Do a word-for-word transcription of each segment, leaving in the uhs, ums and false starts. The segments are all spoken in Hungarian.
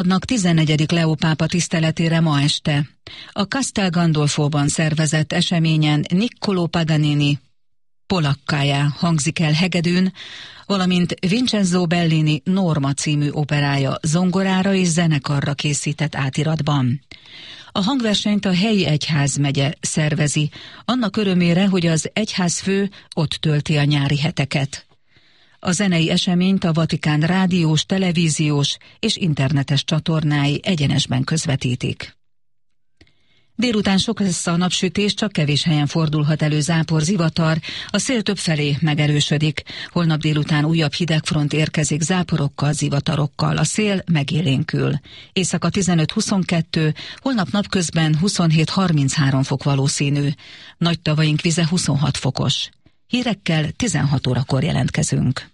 Viktornak tizennegyedik Leó pápa tiszteletére ma este a Castel Gandolfóban szervezett eseményen Niccolò Paganini Polackájá hangzik el hegedűn, valamint Vincenzo Bellini Norma című operája zongorára és zenekarra készített átiratban. A hangversenyt a helyi egyházmegye szervezi, annak örömére, hogy az egyházfő ott tölti a nyári heteket. A zenei eseményt a Vatikán rádiós, televíziós és internetes csatornái egyenesben közvetítik. Délután sok lesz a napsütés, csak kevés helyen fordulhat elő zápor, zivatar, a szél többfelé megerősödik. Holnap délután újabb hidegfront érkezik záporokkal, zivatarokkal, a szél megélénkül. Éjszaka tizenöt-huszonkettő, holnap napközben huszonhét-harminchárom fok valószínű. Nagy tavaink vize huszonhat fokos. Hírekkel tizenhat órakor jelentkezünk.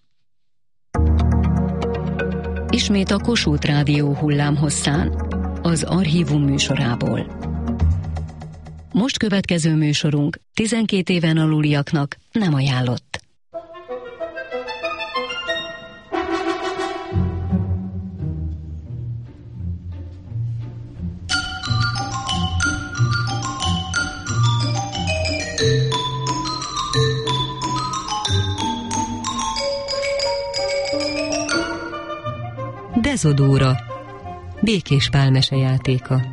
Ismét a Kossuth Rádió hullámhosszán, az Archívum műsorából. Most következő műsorunk tizenkét éven aluliaknak nem ajánlott. Dezodóra, Békés Pál mesejátéka.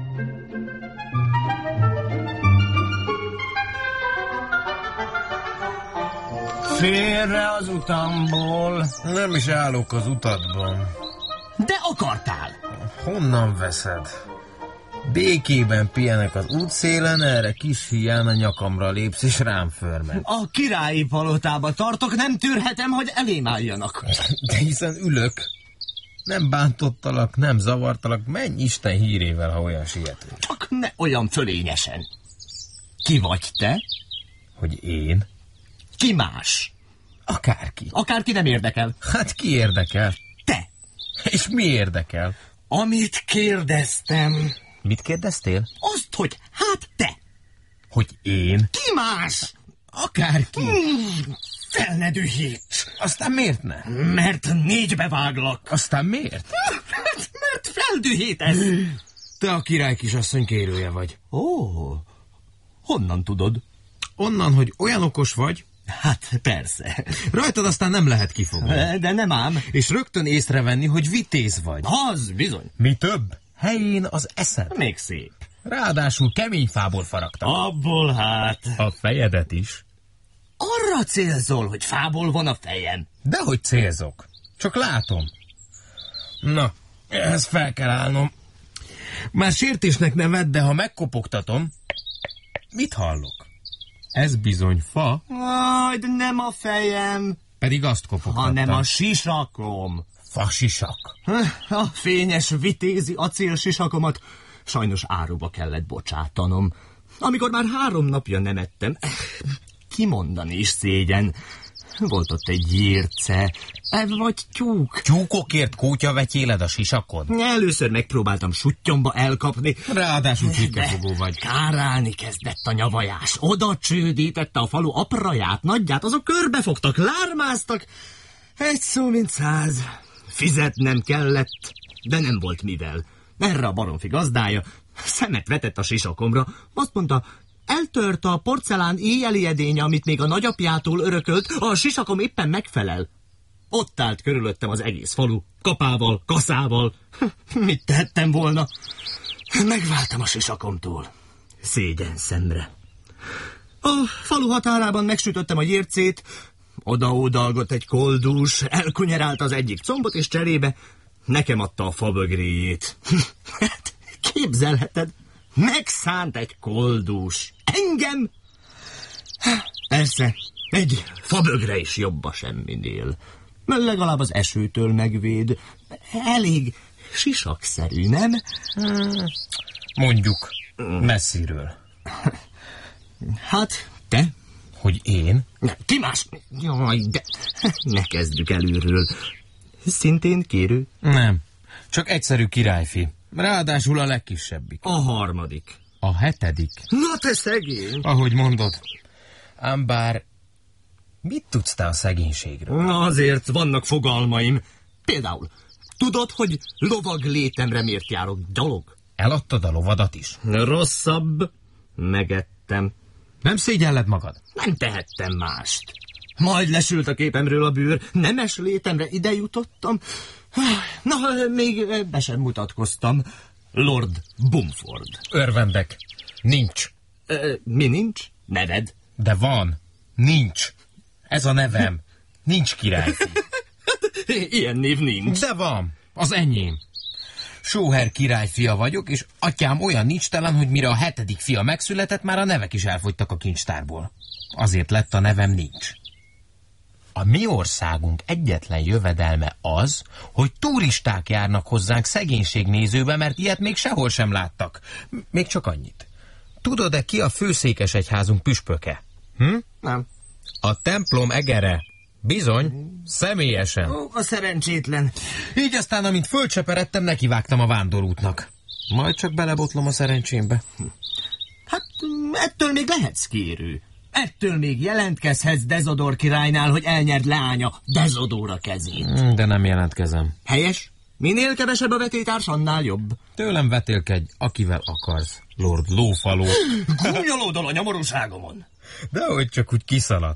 Félre az utamból. Nem is állok az utadban. De akartál. Honnan veszed? Békében pihenek az útszélen, erre kis híján a nyakamra lépsz és rám förmed. A királyi palotába tartok, nem tűrhetem, hogy elém álljanak. De hiszen ülök. Nem bántottalak, nem zavartalak, menj Isten hírével, ha olyan siető. Csak ne olyan fölényesen. Ki vagy te? Hogy én? Ki más? Akárki. Akárki nem érdekel. Hát ki érdekel? Te. És mi érdekel? Amit kérdeztem. Mit kérdeztél? Azt, hogy hát te. Hogy én? Ki más? Akárki. Hmm, fel ne dühíts. Aztán miért ne? Mert négybe váglak. Aztán miért? Mert feldühítesz. Te a király kisasszony kérője vagy. Ó, honnan tudod? Onnan, hogy olyan okos vagy. Hát persze. Rajtad aztán nem lehet kifogni. De nem ám. És rögtön észrevenni, hogy vitéz vagy. Az bizony. Mi több? Helyén az eszed. Még szép. Ráadásul kemény fából faragtak. Abból hát. A fejedet is. Arra célzol, hogy fából van a fejem. Dehogy célzok. Csak látom. Na, ehhez fel kell állnom. Már sértésnek nem vedd, de ha megkopogtatom, mit hallok? Ez bizony fa. Aj, de nem a fejem. Pedig azt kopogtattam. Hanem a sisakom. Fasisak. A fényes vitézi acélsisakomat sajnos áruba kellett bocsátanom. Amikor már három napja nem ettem, kimondani is szégyen. Volt ott egy gyérce, vagy tyúk. Tyúkokért kótyavetyéled a sisakod? Először megpróbáltam suttyomba elkapni. Ráadásul csirkefogó vagy. Kárálni kezdett a nyavajás. Oda csődítette a falu apraját, nagyját, azok körbefogtak, lármáztak. Egy szó mint száz. Fizetnem kellett, de nem volt mivel. Erre a baromfi gazdája szemet vetett a sisakomra. Azt mondta, eltört a porcelán éjjeli edénye, amit még a nagyapjától örökölt, a sisakom éppen megfelel. Ott állt körülöttem az egész falu, kapával, kaszával. Mit tehettem volna? Megváltam a sisakomtól. Szégyen szemre. A falu határában megsütöttem a gyércét, odaódalgott egy koldús, elkunyerált az egyik combot, és cserébe nekem adta a fabögréjét. Képzelheted, megszánt egy koldús. Engem? Persze, egy fabögre is jobb a semminél. Legalább az esőtől megvéd. Elég sisakszerű, nem? Mondjuk, messziről. Hát, te? Hogy én? Ki más? Jaj, de ne kezdjük előről. Szintén kérő? Nem, csak egyszerű királyfi. Ráadásul a legkisebbik. A harmadik. A hetedik. Na te szegény! Ahogy mondod. Ám bár mit tudsz te a szegénységről? Azért vannak fogalmaim. Például, Tudod, hogy lovag létemre miért járok gyalog? Eladtad a lovadat is? Rosszabb. Megettem. Nem szégyelled magad? Nem tehettem mást. Majd lesült a képemről a bőr, nemes létemre ide jutottam. Na, még be sem mutatkoztam. Lord Bumford. Örvendek. Nincs. Ö, mi nincs? Neved? De van. Nincs. Ez a nevem. Nincs királyfi. Ilyen név nincs. De van. Az enyém. Sóher királyfia vagyok, és atyám olyan nincstelen, hogy mire a hetedik fia megszületett, már a nevek is elfogytak a kincstárból. Azért lett a nevem Nincs. A mi országunk egyetlen jövedelme az, hogy turisták járnak hozzánk szegénységnézőbe, mert ilyet még sehol sem láttak. Még csak annyit. Tudod-e, ki a főszékesegyházunk püspöke? Hm? Nem. A templom egere. Bizony, személyesen. Ó, a szerencsétlen. Így aztán, amint fölcseperedtem, nekivágtam a vándorútnak. Majd csak belebotlom a szerencsémbe. Hát ettől még lehetsz kérő. Ettől még jelentkezhetsz Dezodor királynál, hogy elnyerd leánya Dezodóra kezét. De nem jelentkezem. Helyes? Minél kevesebb a vetélytárs, annál jobb. Tőlem vetélkedj, akivel akarsz, Lord Lófaló. Gúnyolódol a nyomorúságomon. Dehogy csak úgy kiszaladt.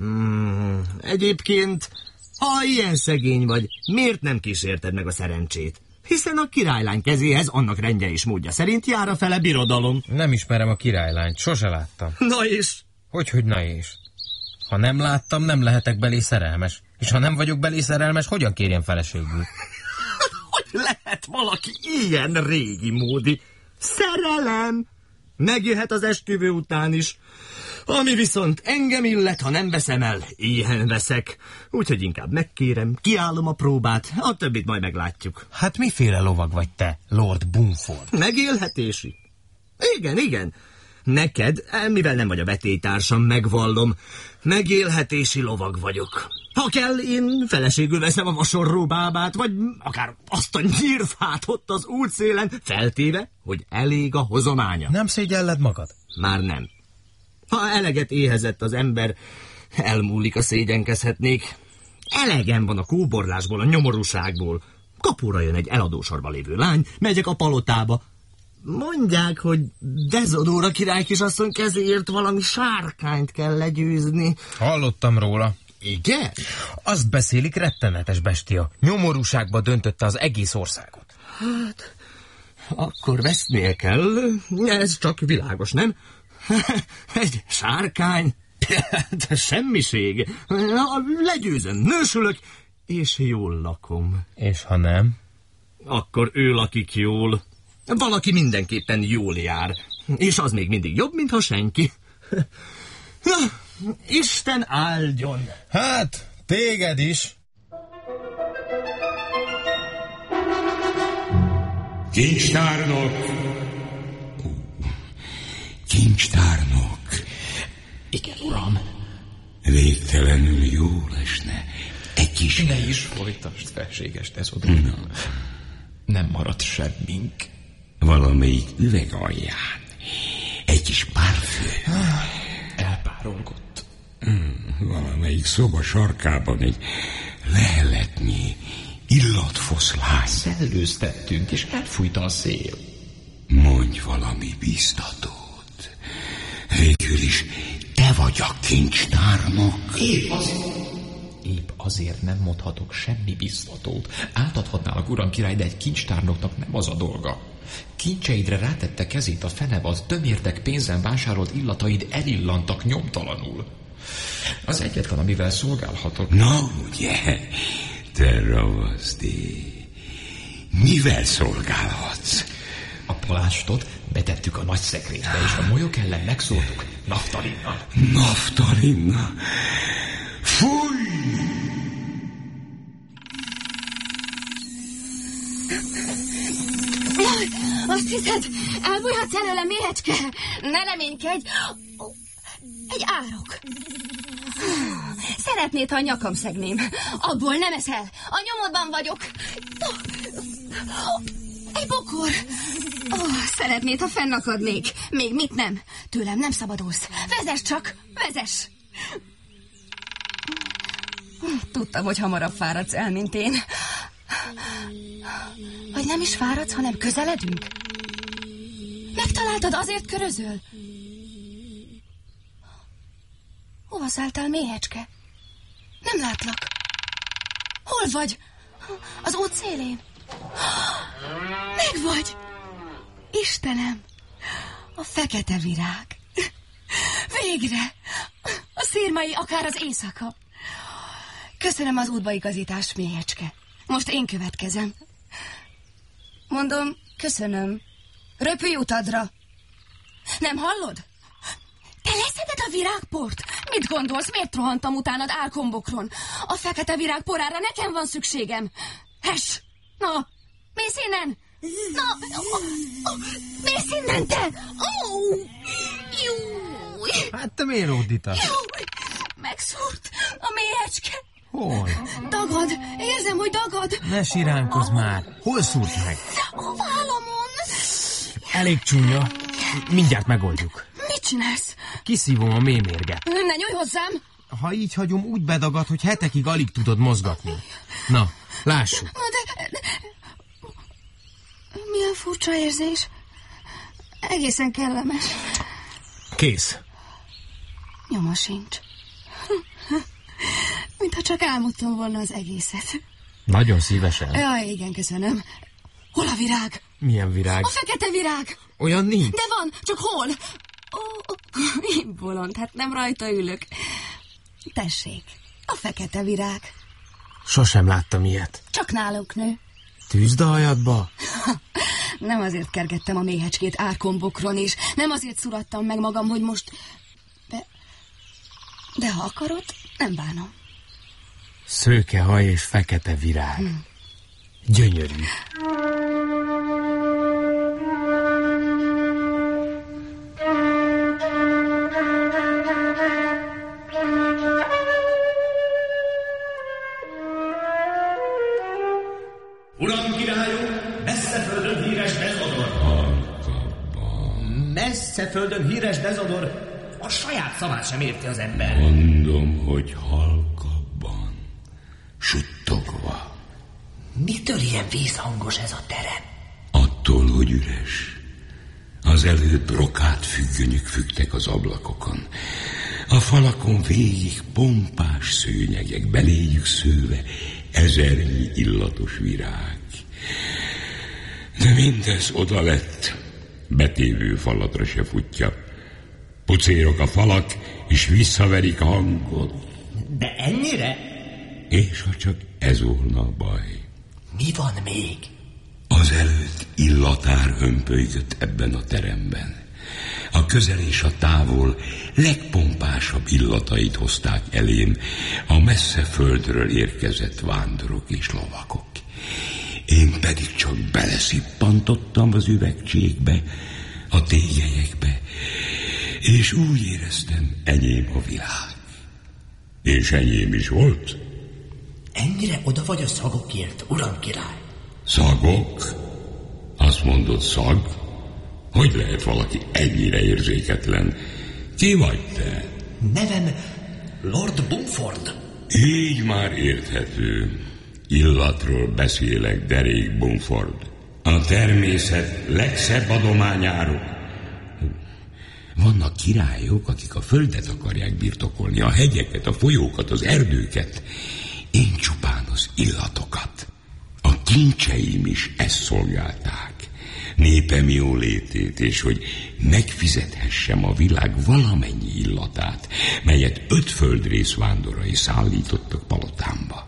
Hmm, egyébként, ha ilyen szegény vagy, miért nem kísérted meg a szerencsét? Hiszen a királylány kezéhez annak rendje és módja szerint jár a fele birodalom. Nem ismerem a királylányt, sose láttam. Na és? Hogyhogy na és? Ha nem láttam, nem lehetek belé szerelmes. És ha nem vagyok belé szerelmes, hogyan kérjem feleségül? Hogy lehet valaki ilyen régi módi? Szerelem! Megjöhet az esküvő után is. Ami viszont engem illet, ha nem veszem el, éhen veszek. Úgyhogy inkább megkérem, kiállom a próbát, a többit majd meglátjuk. Hát miféle lovag vagy te, Lord Bumford? Megélhetési. Igen, igen. Neked, mivel nem vagy a vetélytársam, megvallom, megélhetési lovag vagyok. Ha kell, én feleségül veszem a vasorró bábát, vagy akár azt a nyírfát ott az útszélen, feltéve, hogy elég a hozománya. Nem szégyelled magad? Már nem. Ha eleget éhezett az ember, elmúlik a szégyenkezhetnék. Elegem van a kóborlásból, a nyomorúságból. Kapura jön egy eladósorba lévő lány, megyek a palotába. Mondják, hogy Dezodóra király kisasszony kezéért valami sárkányt kell legyőzni. Hallottam róla. Igen? Azt beszélik, rettenetes bestia. Nyomorúságba döntötte az egész országot. Hát, akkor vesznél kell. Ez csak világos, nem? Egy sárkány? De semmiség. Legyőzöm, nősülök, és jól lakom. És ha nem? Akkor ő lakik jól. Valaki mindenképpen jól jár. És az még mindig jobb, mintha senki. Na, Isten áldjon! Hát, téged is. Kincstárnok! Kincstárnok! Igen, uram. Végtelenül jó lesne. Egy kis... Ne is folytasd, felséges Dezodor. No. Nem maradt semmink. Valamelyik üveg alján. Egy kis parfüm. Elpárolgott. Hmm, valamelyik szoba sarkában egy leheletnyi illatfoszlány. Szellőztettünk, és elfújta a szél. Mondj valami biztatót. Végül is te vagy a kincstárnok. Épp azért, épp azért nem mondhatok semmi biztatót. Átadhatnálak, uram király, de egy kincstárnoknak nem az a dolga. Kincseidre rátette kezét a fenevad, tömértek pénzen vásárolt illataid elillantak nyomtalanul. Az egyetlen, amivel szolgálhatok. Na ugye, te ravaszté. Mivel szolgálhatsz? A palástot betettük a nagy szekrénybe, és a molyok ellen megszóltuk naftalinnal. Naftalinnal? Fúj! Jaj, azt hiszed, elbújhatsz előle, méhecske? Ne reménykedj! Egy árok. Szeretnéd, ha a nyakam szegném. Abból nem eszel. A nyomodban vagyok. Egy bokor. Oh, szeretnéd, ha fennakadnék. Még mit nem. Tőlem nem szabadulsz. Vezess csak, vezess. Tudtam, hogy hamarabb fáradsz el, mint én. Vagy nem is fáradsz, hanem közeledünk? Megtaláltad, azért körözöl? Hova szálltál, méhecske? Nem látlak. Hol vagy? Az út szélén? Meg vagy! Istenem! A fekete virág. Végre! A szirmai, akár az éjszaka. Köszönöm az útbaigazítást, méhecske. Most én következem. Mondom, köszönöm. Röpülj utadra. Nem hallod? Te leszeded a virágport? Mit gondolsz, miért rohantam utánad álkombokron? A fekete virág porára nekem van szükségem. Hes! Na, mész innen! Na, oh, oh, mész innen, te! Oh, júj! Hát te miért ódítasz? Júj! Megszúrt a méhecske. Hol? Dagad, érzem, hogy dagad. Ne siránkozz már. Hol szúrt meg? A vállamon. Elég csúnya. Mindjárt megoldjuk. Mit csinálsz? Kiszívom a mémérget. Ne nyújj hozzám. Ha így hagyom, úgy bedagad, hogy hetekig alig tudod mozgatni. Na, lássuk. Na de, de... Milyen furcsa érzés. Egészen kellemes. Kész. Nyoma sincs. Mintha csak álmodtam volna az egészet. Nagyon szívesen. Ja, igen, köszönöm. Hol a virág? Milyen virág? A fekete virág. Olyan nincs. De van, csak hol? Ó, oh, én bolond, hát nem rajta ülök. Tessék, a fekete virág. Sosem láttam ilyet. Csak náluk nő. Tűzd a hajadba? Nem azért kergettem a méhecskét árkombokron, és nem azért szurattam meg magam, hogy most... De, de ha akarod, nem bánom. Szőke haj és fekete virág. Hm. Gyönyörű. Uram királyom, messze földön híres Dezodor. Messze földön híres Dezodor. A saját szavát sem érti az ember. Mondom, hogy halkabban, suttogva. Mitől ilyen vízhangos ez a terem? Attól, hogy üres. Az előbb brokát függönyök függtek az ablakokon. A falakon végig pompás szőnyegek, beléjük szőve ezernyi illatos virág. De mindez oda lett, betévő falatra se futja. Pucérok a falak, és visszaverik a hangot. De ennyire? És ha csak ez volna a baj. Mi van még? Az előtt illatár hömpölygött ebben a teremben. A közel és a távol legpompásabb illatait hozták elém a messze földről érkezett vándorok és lovagok. Én pedig csak beleszippantottam az üvegcsékbe, a tégelyekbe, és úgy éreztem, enyém a világ. És enyém is volt. Ennyire oda vagy a szagokért, uram király? Szagok? Azt mondod, szag? Hogy lehet valaki ennyire érzéketlen? Ki vagy te? Nevem Lord Bumford. Így már érthető. Illatról beszélek, derék Bumford. A természet legszebb adományáról. Vannak királyok, akik a földet akarják birtokolni, a hegyeket, a folyókat, az erdőket. Én csupán az illatokat. A kincseim is ezt szolgálták. Népem jólétét, és hogy megfizethessem a világ valamennyi illatát, melyet öt földrész vándorai szállítottak palotámba.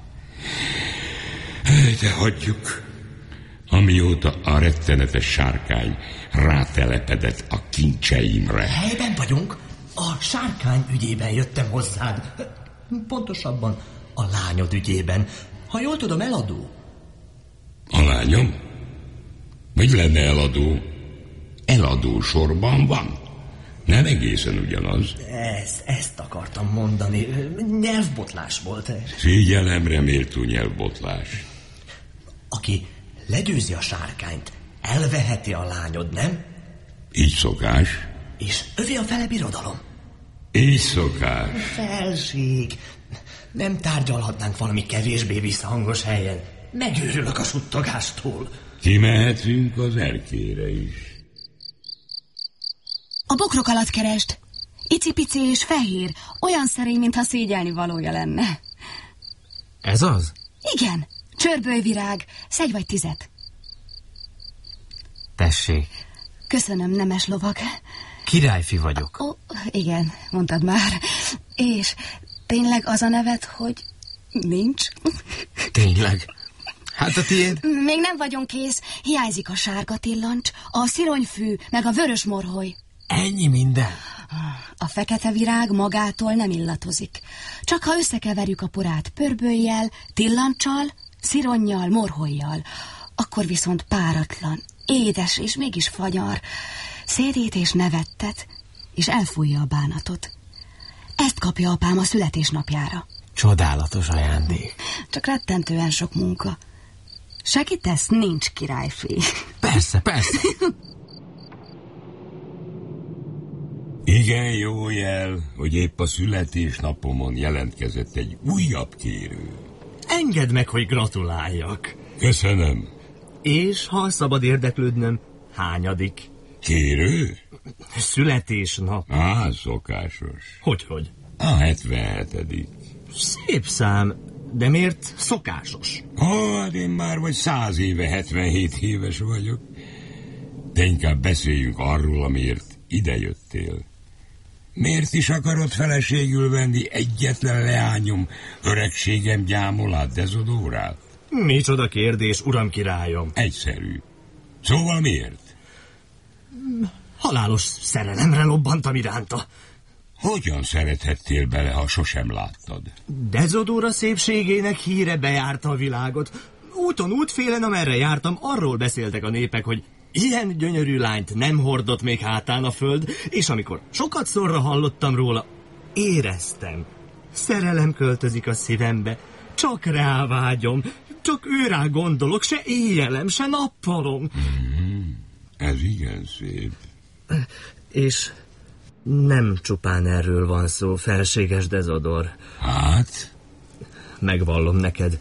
De hagyjuk, amióta a rettenetes sárkány rátelepedett a kincseimre. Helyben vagyunk? A sárkány ügyében jöttem hozzád. Pontosabban a lányod ügyében. Ha jól tudom, eladó. A lányom? Vagy lenne eladó? Eladó sorban van. Nem egészen ugyanaz. Ezt, ezt akartam mondani. Nyelvbotlás volt. Figyelemre méltó nyelvbotlás. Aki legyőzi a sárkányt, elveheti a lányod, nem? Így szokás. És övé a fele birodalom. Így szokás. Felség. Nem tárgyalhatnánk valami kevésbé visszhangos helyen. Megőrülök a suttogástól. Kimehetünk az erkére is. A bokrok alatt kerest. Icipici és fehér. Olyan szerény, mintha szégyelni valója lenne. Ez az? Igen. Csörbölyvirág. Szedj vagy tizet. Tessék. Köszönöm, nemes lovag. Királyfi vagyok. Ó, igen, mondtad már. És tényleg az a neved, hogy nincs? Tényleg? Hát a tiéd? Még nem vagyunk kész. Hiányzik a sárga tillancs, a szironyfű, meg a vörös morholy. Ennyi minden? A fekete virág magától nem illatozik. Csak ha összekeverjük a porát pörböllyel, tillancsal, szironnyal, morhollyal, akkor viszont páratlan, édes és mégis fagyar, szédít és nevettet, és elfújja a bánatot. Ezt kapja apám a születésnapjára. Csodálatos ajándék. Csak rettentően sok munka. Segítesz? Nincs királyfi. Persze, persze. Igen, jó jel, hogy épp a születésnapomon jelentkezett egy újabb kérő. Engedd meg, hogy gratuláljak. Köszönöm. És, ha szabad érdeklődnöm, hányadik? Kérő? Születésnap. Á, szokásos. Hogyhogy? A hetvenhetedik. Szép szám, de miért szokásos? Ó, hát én már vagy száz éve hetvenhét éves vagyok. De inkább beszéljünk arról, amiért idejöttél. Miért is akarod feleségül venni egyetlen leányom, öregségem gyámolát, Dezodórát? Micsoda kérdés, uram királyom. Egyszerű. Szóval miért? Halálos szerelemre lobbantam iránta. Hogyan szerethettél bele, ha sosem láttad? Dezodóra szépségének híre bejárta a világot. Úton, útfélen, amerre jártam, arról beszéltek a népek, hogy ilyen gyönyörű lányt nem hordott még hátán a föld, és amikor sokat szorra hallottam róla, éreztem. Szerelem költözik a szívembe, csak rávágyom, csak őrá gondolok, se éjjelem, se nappalom. Mm-hmm. Ez igen szép. És nem csupán erről van szó, felséges Dezodor. Hát? Megvallom neked,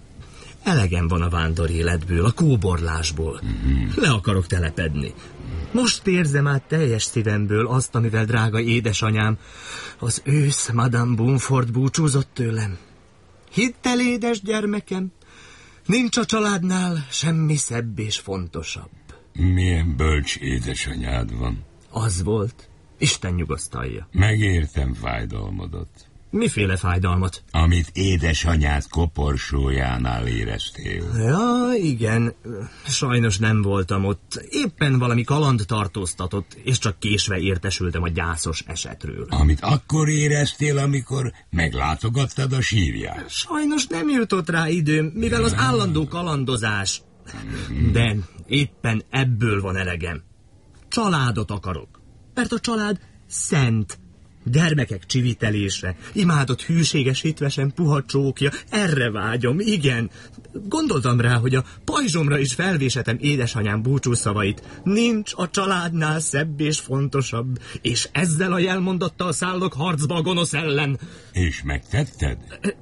elegem van a vándor életből, a kóborlásból. Mm-hmm. Le akarok telepedni. Most érzem át teljes szívemből azt, amivel drága édesanyám, az ősz Madame Bumford búcsúzott tőlem. Hidd el, édes gyermekem, nincs a családnál semmi szebb és fontosabb. Milyen bölcs édesanyád van. Az volt. Isten nyugosztalja. Megértem fájdalmadat. Miféle fájdalmat? Amit édesanyád koporsójánál éreztél. Ja, igen. Sajnos nem voltam ott. Éppen valami kaland tartóztatott, és csak késve értesültem a gyászos esetről. Amit akkor éreztél, amikor meglátogattad a sírját. Sajnos nem jutott rá időm, mivel az állandó kalandozás. De éppen ebből van elegem. Családot akarok. Mert a család szent. Gyermekek csivitelése, imádott hűséges hitvesen puha csókja, erre vágyom, igen. Gondoltam rá, hogy a pajzsomra is felvésetem édesanyám búcsúszavait. Nincs a családnál szebb és fontosabb, és ezzel a jelmondattal szállok harcba a gonosz ellen. És megtetted?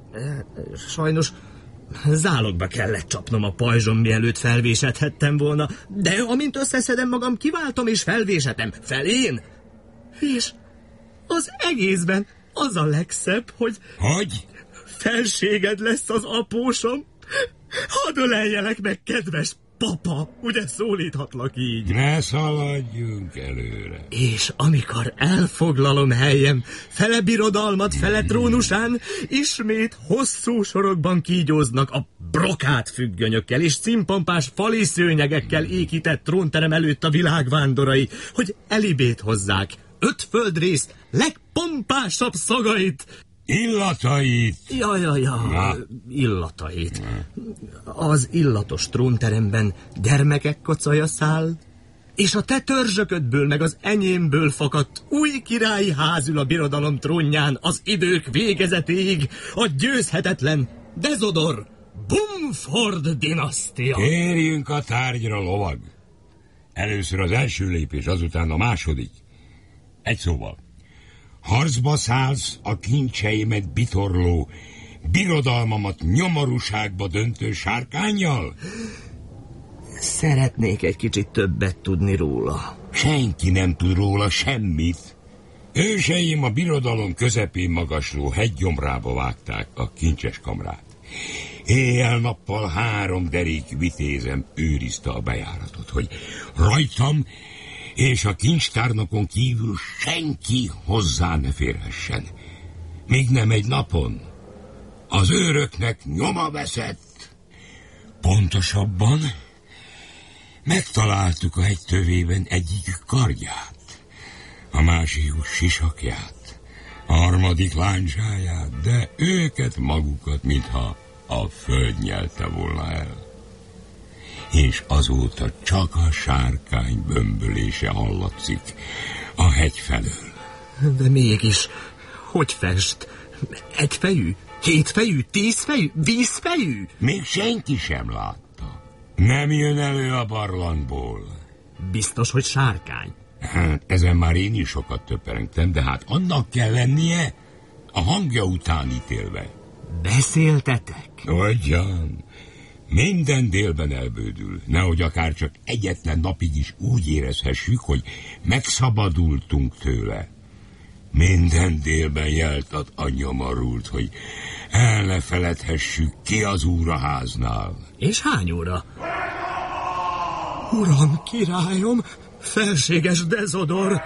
Sajnos zálogba kellett csapnom a pajzsom, mielőtt felvésethettem volna, de amint összeszedem magam, kiváltom és felvésetem felén. És az egészben az a legszebb, hogy... Hogy? Felséged lesz az apósom. Hadd öleljelek meg, kedves papa, ugye szólíthatlak így? Ne szaladjunk előre. És amikor elfoglalom helyem, fele birodalmat, fele trónusán, ismét hosszú sorokban kígyóznak a brokát függönyökkel és címpompás fali szőnyegekkel ékített trónterem előtt a világvándorai, hogy elibét hozzák öt földrész legpompásabb szagait. Illatait. Ja, ja, ja, illatait. Az illatos trónteremben gyermekek kocaja száll, és a te törzsöködből meg az enyémből fakadt új királyi ház ül a birodalom trónján az idők végezetéig, a győzhetetlen Dezodor Bumford dinasztia. Térjünk a tárgyra, lovag. Először az első lépés, azután a második. Egy szóval, harcba szállsz a kincseimet bitorló, birodalmamat nyomorúságba döntő sárkánnyal? Szeretnék egy kicsit többet tudni róla. Senki nem tud róla semmit. Őseim a birodalom közepén magasló hegygyomrába vágták a kincses kamrát. Éjjel-nappal három derék vitézem őrizte a bejáratot, hogy rajtam és a kincstárnokon kívül senki hozzá ne férhessen. Még nem egy napon az őröknek nyoma veszett. Pontosabban megtaláltuk a hegy tövében egyik kardját, a másikuk sisakját, a harmadik láncsáját, de őket magukat, mintha a föld nyelte volna el. És azóta csak a sárkány bömbölése hallatszik a hegy felől. De mégis, hogy fest? Egyfejű? Kétfejű? Tízfejű? Vízfejű? Még senki sem látta. Nem jön elő a barlangból. Biztos, hogy sárkány. Hát, ezen már én is sokat töprengtem, de hát annak kell lennie a hangja után ítélve. Beszéltetek? Ugyan, minden délben elbődül, nehogy akár csak egyetlen napig is úgy érezhessük, hogy megszabadultunk tőle. Minden délben jeltat a nyomarult, hogy el ne feledhessük, ki az úr a háznál. És hány óra? Uram, királyom, felséges Dezodor!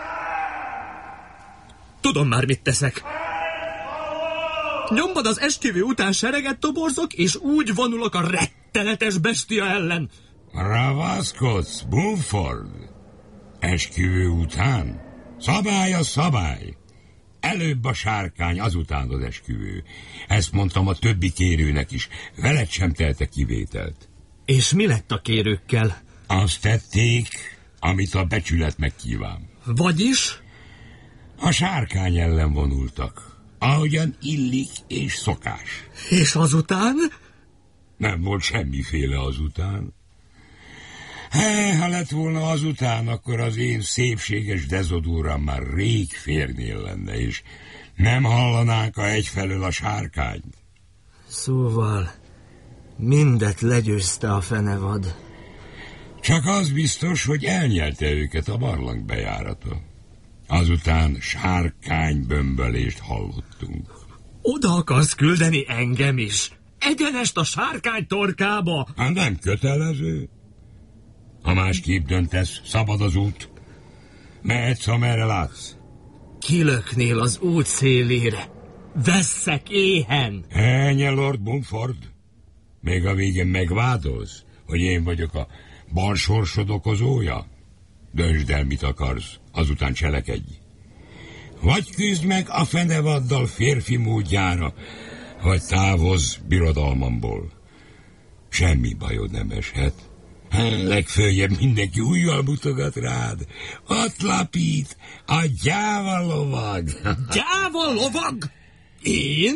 Tudom már, mit teszek. Nyomban az esküvő után sereget toborzok, és úgy vonulok a rettenetes bestia ellen. Ravaszkodsz, Bumford! Esküvő után? Szabály a szabály. Előbb a sárkány, azután az esküvő. Ezt mondtam a többi kérőnek is. Veled sem telte kivételt. És mi lett a kérőkkel? Azt tették, amit a becsület megkíván. Vagyis? A sárkány ellen vonultak, ahogyan illik és szokás. És azután? Nem volt semmiféle azután. Hé, ha lett volna azután, akkor az én szépséges Dezodóram már rég férnél lenne, és nem hallanánk a egyfelől a sárkányt. Szóval mindet legyőzte a fenevad. Csak az biztos, hogy elnyelte őket a barlang bejárata. Azután sárkány bömbölést hallottunk. Oda akarsz küldeni engem is? Egyenest a sárkány torkába? Hát nem kötelező. Ha másképp döntesz, szabad az út. Mehetsz, amerre látsz. Kilöknél az út szélére. Vesszek éhen. Ennyi, Lord Bumford. Még a végén megvádolsz, hogy én vagyok a balsorsod okozója? Döntsd el, mit akarsz, azután cselekedj. Vagy küzd meg a fenevaddal férfi módjára, vagy távozz birodalmamból. Semmi bajod nem eshet. Legföljebb mindenki ujjal mutogat rád. Ott lapít a gyáva lovag. Gyáva lovag? Én?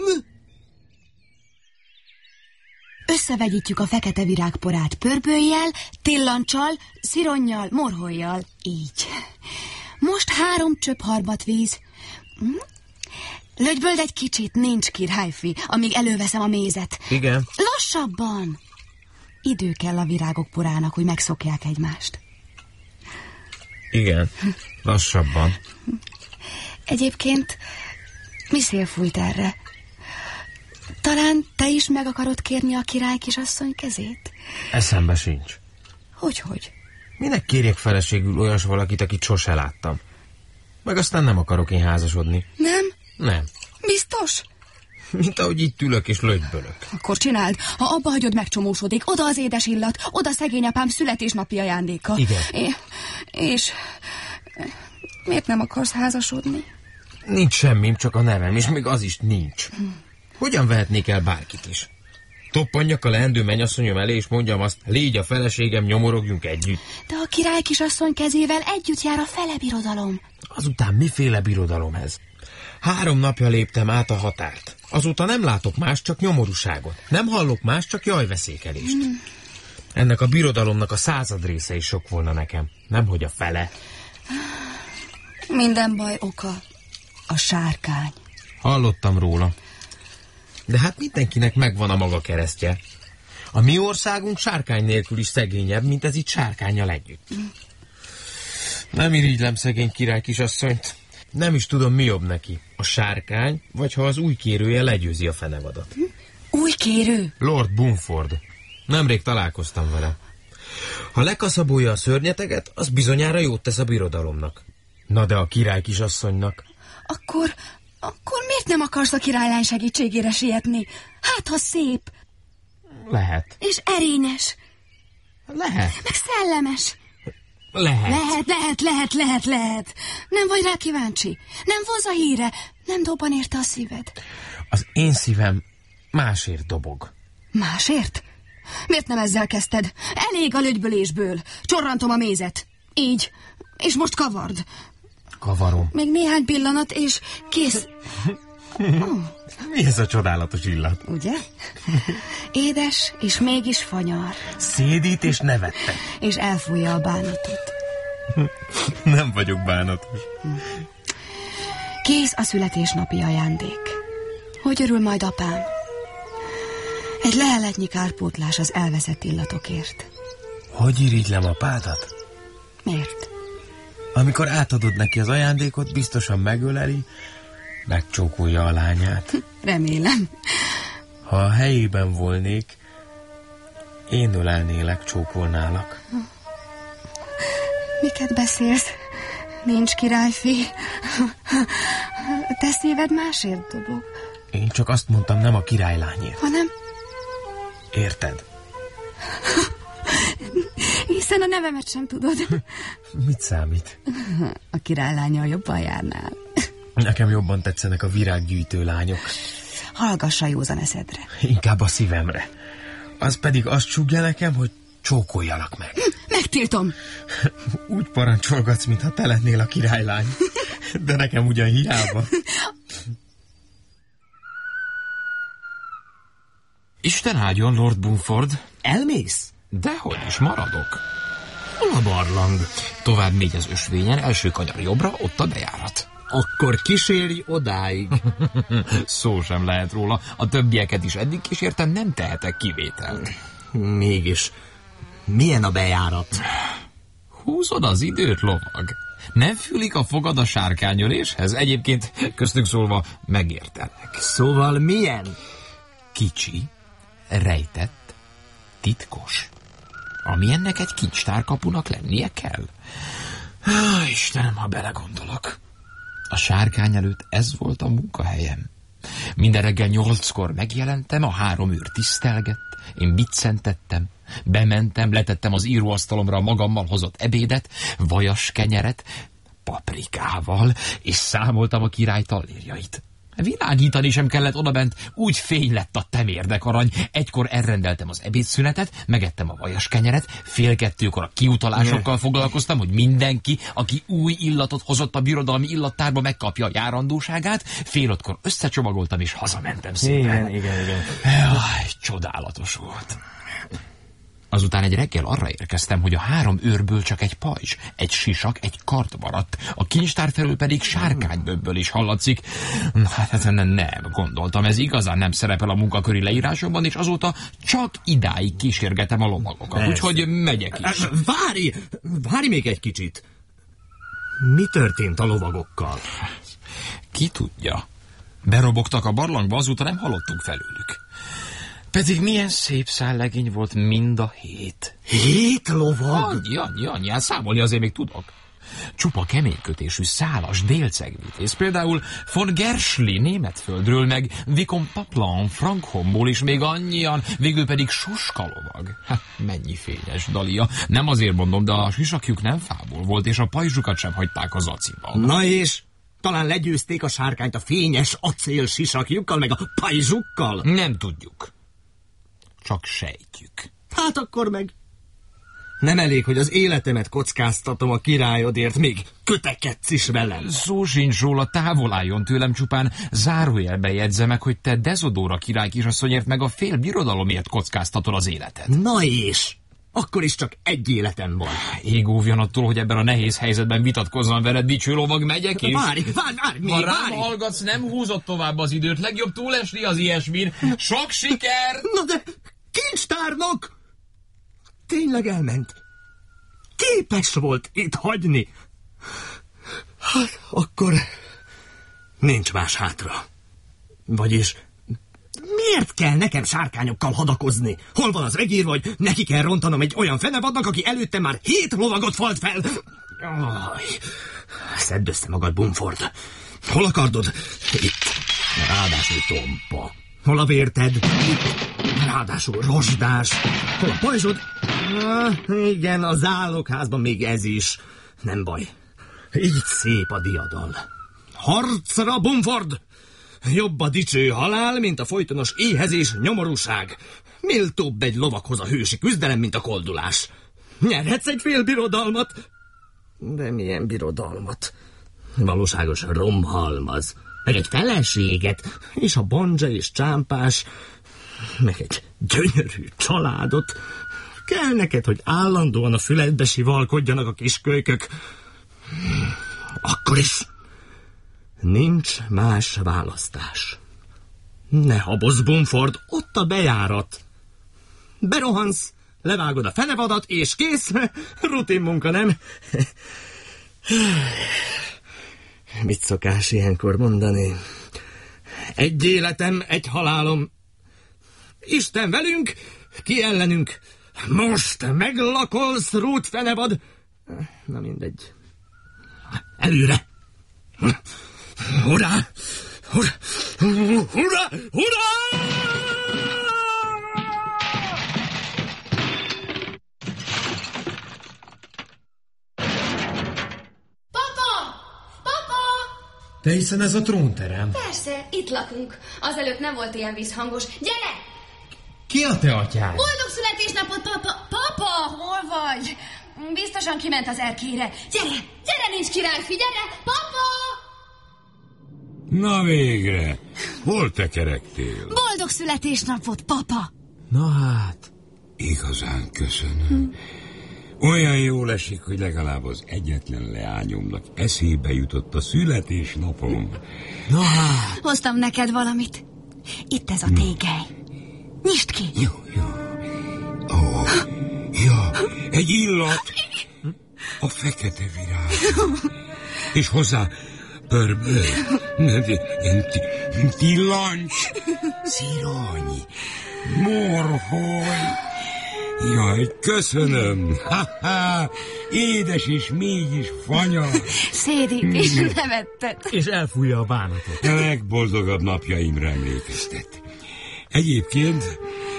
Összevegyítjük a fekete virágporát pörbőjjel, tillancsal, szironnyal, morhollyal. Így. Most három csöpp harmatvíz. Lögyböld egy kicsit, nincs királyfi, amíg előveszem a mézet. Igen. Lassabban! Idő kell a virágok porának, hogy megszokják egymást. Igen, lassabban. Egyébként mi szél fújt erre? Talán te is meg akarod kérni a király kisasszony kezét? Eszembe sincs. Hogyhogy? Minek kérjek feleségül olyas valakit, akit sose láttam? Meg aztán nem akarok én házasodni. Nem? Nem. Biztos? Mint ahogy itt ülök és lögybölök. Akkor csináld, ha abba hagyod, megcsomósodik. Oda az édes illat, oda szegény apám születésnapi ajándéka. Igen. É, és miért nem akarsz házasodni? Nincs semmim, csak a nevem, és még az is nincs. Hogyan vehetnék el bárkit is? Toppanjak a leendő mennyasszonyom elé, és mondjam azt, légy a feleségem, nyomorogjunk együtt. De a király kisasszony kezével együtt jár a fele birodalom. Azután miféle birodalom ez? Három napja léptem át a határt. Azóta nem látok más, csak nyomorúságot. Nem hallok más, csak jajveszékelést. Mm. Ennek a birodalomnak a század része is sok volna nekem. Nemhogy a fele. Minden baj oka a sárkány. Hallottam róla. De hát mindenkinek megvan a maga keresztje. A mi országunk sárkány nélkül is szegényebb, mint ez itt sárkánnyal együtt. Nem irigylem szegény király kisasszonyt. Nem is tudom, mi jobb neki. A sárkány, vagy ha az új kérője legyőzi a fenevadat. Új kérő? Lord Bumford. Nemrég találkoztam vele. Ha lekaszabolja a szörnyeteget, az bizonyára jót tesz a birodalomnak. Na de a király kisasszonynak... Akkor, akkor miért nem akarsz a királylány segítségére sietni? Hát, ha szép. Lehet. És erényes. Lehet. Meg szellemes. Lehet. Lehet, lehet, lehet, lehet, lehet. Nem vagy rá kíváncsi? Nem vonz a híre? Nem dobban érte a szíved? Az én szívem másért dobog. Másért? Miért nem ezzel kezdted? Elég a lögybölésből. Csorrantom a mézet. Így. És most kavard. Kavarom. Még néhány pillanat, és kész. Oh. Mi ez a csodálatos illat? Ugye? Édes, és mégis fanyar. Szédít és nevettek. És elfújja a bánatot. Nem vagyok bánatos. Kész a születésnapi ajándék. Hogy örül majd apám? Egy leheletnyi kárpótlás az elveszett illatokért. Hogy irigylem apádat? Miért? Amikor átadod neki az ajándékot, biztosan megöleli, megcsókolja a lányát. Remélem. Ha a helyében volnék, én ölelnélek, csókolnálak. Miket beszélsz? Nincs királyfi. Te szíved másért dobog. Én csak azt mondtam, nem a királylányért. Hanem? Érted? Hiszen a nevemet sem tudod. Mit számít? A királylánnyal jobban járnál. Nekem jobban tetszenek a virággyűjtő lányok. Hallgass a józan eszedre. Inkább a szívemre. Az pedig azt súgja nekem, hogy csókoljalak meg. Megtiltom. Úgy parancsolgatsz, mintha te lennél a királylány. De nekem ugyan hiába. Isten áldjon, Lord Bumford. Elmész? Dehogy is, maradok. Hol a barlang? Tovább megy az ösvényen, első kanyar jobbra, ott a bejárat. Akkor kísérj odáig. Szó sem lehet róla. A többieket is eddig kísértem, nem tehetek kivételt. Mégis, milyen a bejárat? Húzod az időt, lovag. Nem fűlik a fogad a sárkányöléshez? Egyébként, köztük szólva, megértelek. Szóval milyen? Kicsi, rejtett, titkos. Ami ennek egy kincstárkapunak lennie kell. Ah, Istenem, ha belegondolok. A sárkány előtt ez volt a munkahelyem. Minden reggel nyolckor megjelentem, a három őr tisztelgett, én biccentettem, bementem, letettem az íróasztalomra a magammal hozott ebédet, vajas kenyeret, paprikával, és számoltam a király tallérjait. Világítani sem kellett odabent, úgy fény lett a temérdek arany. Egykor elrendeltem az ebédszünetet, megettem a vajas kenyeret, fél kettőkor a kiutalásokkal foglalkoztam, hogy mindenki, aki új illatot hozott a birodalmi illattárba, megkapja a járandóságát, fél ötkor összecsomagoltam és hazamentem szépen. Igen, igen, igen. Jaj, csodálatos volt. Azután egy reggel arra érkeztem, hogy a három őrből csak egy pajzs, egy sisak, egy kard maradt, a kincstár felől pedig sárkánybőbből is hallatszik. Hát nem, nem, gondoltam, ez igazán nem szerepel a munkaköri leírásomban, és azóta csak idáig kísérgetem a lovagokat, úgyhogy megyek is. Várj, várj még egy kicsit. Mi történt a lovagokkal? Ki tudja. Berobogtak a barlangba, azóta nem hallottunk felőlük. Pedig milyen szép szállegény volt mind a hét. Hét lovag? Annyi, annyi, annyi, hát számolni azért még tudok. Csupa keménykötésű, szálas délcegvitéz, például von Gerschli németföldről, meg Vicomte Paplan Frankomból, és még annyian, végül pedig Suska lovag. Hát, mennyi fényes dalia. Nem azért mondom, de a sisakjuk nem fából volt, és a pajzsukat sem hagyták az aciban. Na és? Talán legyőzték a sárkányt a fényes acél sisakjukkal, meg a pajzsukkal? Nem tudjuk. Csak sejtjük. Hát akkor meg... Nem elég, hogy az életemet kockáztatom a királyodért, még kötekedsz is velem. Szó sincs róla, távol álljon tőlem, csupán zárójelbe jegyzze meg, hogy te Dezodóra király kisasszonyért meg a fél birodalomért kockáztatod az életed. Na és? Akkor is csak egy életem van. Ég óvjon attól, hogy ebben a nehéz helyzetben vitatkozzam veled, dicső lovag, megyek és... Várj, várj, várj, mi, ha rám várj. hallgatsz, nem húzott tovább az időt, legjobb túlesni az ilyesmin. Sok siker! Na de Kincstárnok! Tényleg elment. Képes volt itt hagyni. Hát, akkor nincs más hátra. Vagyis miért kell nekem sárkányokkal hadakozni? Hol van az regér, vagy neki kell rontanom egy olyan fenevadnak, aki előtte már hét lovagot falt fel? Aj, szedd össze magad, Bumford. Hol a kardod? Itt. Ráadásul tompa. Hol a vérted? Itt. Ráadásul rozsdás. Hol a pajzsod? Ah, igen, a zálogházban még ez is. Nem baj. Így szép a diadal. Harcra, Bumford! Jobb a dicső halál, mint a folytonos éhezés, nyomorúság. Méltóbb egy lovakhoz a hősi küzdelem, mint a koldulás. Nyerhetsz egy fél birodalmat. De milyen birodalmat? Valóságos romhalmaz. Meg egy feleséget, és a banja és csámpás, meg egy gyönyörű családot. Kell neked, hogy állandóan a füledbe sivalkodjanak a kiskölykök. Akkor is nincs más választás. Ne habozz, Bumford, ott a bejárat. Berohansz, levágod a fenevadat, és kész. Rutin munka, nem? Mit szokás ilyenkor mondani? Egy életem, egy halálom. Isten velünk, ki ellenünk. Most meglakolsz, rút fenevad. Na mindegy. Előre! Hurrá! Hurrá! Hurrá! Hurrá! De hiszen ez a trónterem. Persze, itt lakunk. Azelőtt nem volt ilyen vízhangos. Gyere! Ki a te atyád? Boldog születésnapot, papa! Papa, hol vagy? Biztosan kiment az erkére. Gyere! Gyere, nincs királyfi, gyere! Papa! Na végre! Hol tekerektél? Boldog születésnapot, papa! Na hát. Igazán köszönöm. Olyan jól esik, hogy legalább az egyetlen leányomnak eszébe jutott a születésnapom. Na hát. Hoztam neked valamit. Itt ez a tégely. Nyisd ki! Jó, jó. Ó, ja, egy illat. A fekete virág. És hozzá pörböly, tillancs, szirony, morholy. Jaj, köszönöm. Ha-ha, édes és mégis fanya. Szédít és nevettet. És elfújja a bánatot. A legboldogabb napjaimra emlékeztet. Egyébként,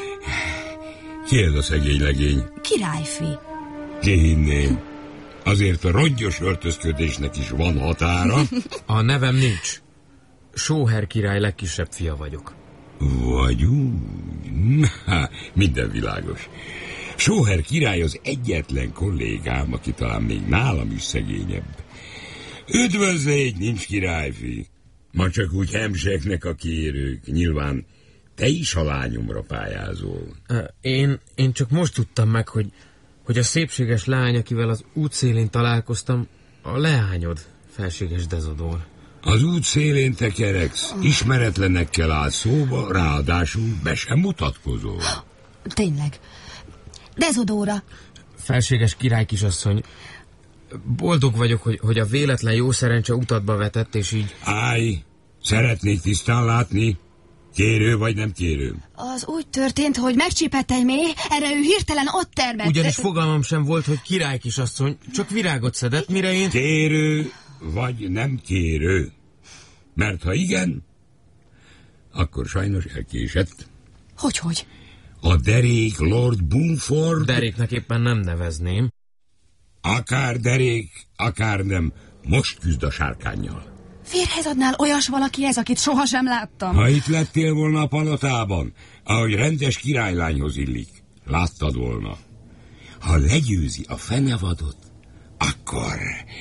ki ez a szegény legény? Királyfi. Ki hinné? Azért a rongyos öltözködésnek is van határa. A nevem nincs. Sóher király legkisebb fia vagyok. Vagy úgy? Na, minden világos. Sóher király az egyetlen kollégám, aki talán még nálam is szegényebb. Üdvözlégy, nincs királyfi. Ma csak úgy hemzseknek a kérők. Nyilván te is a lányomra pályázol. Én, én csak most tudtam meg, hogy, hogy a szépséges lány, akivel az útszélén találkoztam, a leányod, felséges Dezodor. Az út szélén tekereksz, ismeretlenekkel áll szóba, ráadásul be sem mutatkozol. Tényleg. Dezodóra. Felséges király kisasszony, boldog vagyok, hogy, hogy a véletlen jó szerencse utatba vetett, és így... Állj, szeretnék tisztán látni, kérő vagy nem kérő. Az úgy történt, hogy megcsípett egy mély, erre ő hirtelen ott termett. Ugyanis fogalmam sem volt, hogy király kisasszony, csak virágot szedett, mire én... Kérő vagy nem kérő. Mert ha igen, akkor sajnos elkésett. Hogy-hogy? A derék Lord Bumford... Deréknek éppen nem nevezném. Akár derék, akár nem, most küzd a sárkánnyal. Férhez adnál olyas valakihez, akit sohasem láttam. Ha itt lettél volna a palotában, ahogy rendes királylányhoz illik, láttad volna. Ha legyőzi a fenevadot, akkor...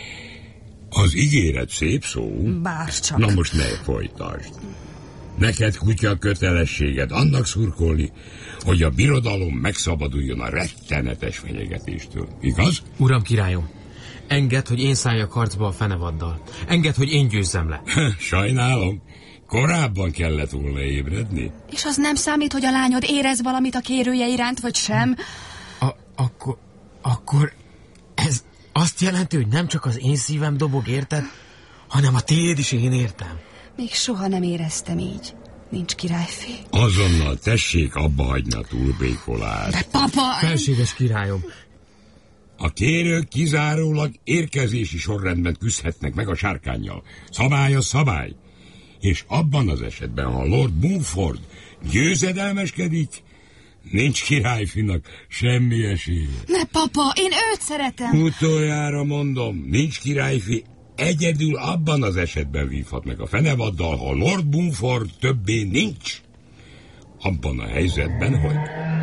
Az ígéret szép szó. Bárcsak. Na most ne folytasd. Neked, kutya, kötelességed annak szurkolni, hogy a birodalom megszabaduljon a rettenetes fenyegetéstől. Igaz? Uram királyom, engedd, hogy én szálljak harcba a fenevaddal. Engedd, hogy én győzzem le. Sajnálom. Korábban kellett volna ébredni. És az nem számít, hogy a lányod érez valamit a kérője iránt, vagy sem? A, akkor, akkor ez azt jelenti, hogy nem csak az én szívem dobog, érted? Hanem a tiéd is én értem. Még soha nem éreztem így. Nincs királyfi. Azonnal tessék abba hagyni a túlbékolást. De papa... Felséges királyom. A kérők kizárólag érkezési sorrendben küzdhetnek meg a sárkánnyal. Szabály a szabály. És abban az esetben, ha Lord Bumford győzedelmeskedik, nincs királyfinak semmi esélye. Ne, papa, én őt szeretem. Utoljára mondom, nincs királyfi, egyedül abban az esetben vívhat meg a fenevaddal, ha Lord Bumford többé nincs. Abban a helyzetben, hogy...